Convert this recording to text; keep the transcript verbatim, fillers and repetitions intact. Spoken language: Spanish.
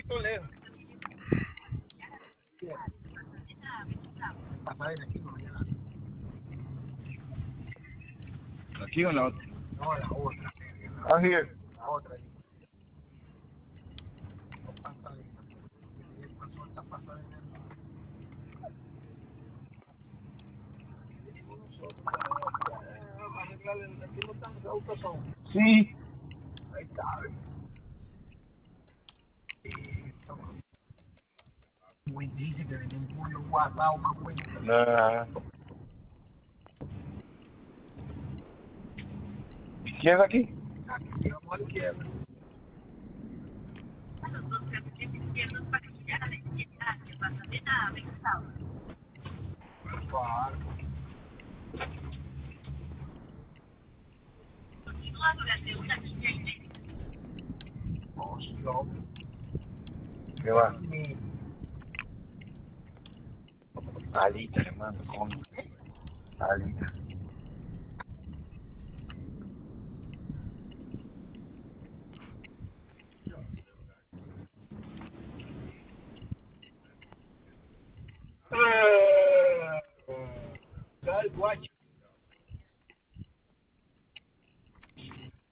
lejos. Pasar de aquí no llega. ¿Aquí o en la otra? No, la otra. Ah, here. La otra. No pasa de aquí. Pasó esta pasada de aquí. Aquí no están autos son. Sí. Ahí está. Muy difícil que venía un pollo guardado más bueno. Nah. ¿Izquierda aquí? Aquí vamos a la izquierda. Claro. Oh, sí, hombre. ¿Qué va? Sí. Alita, hermano, con alita.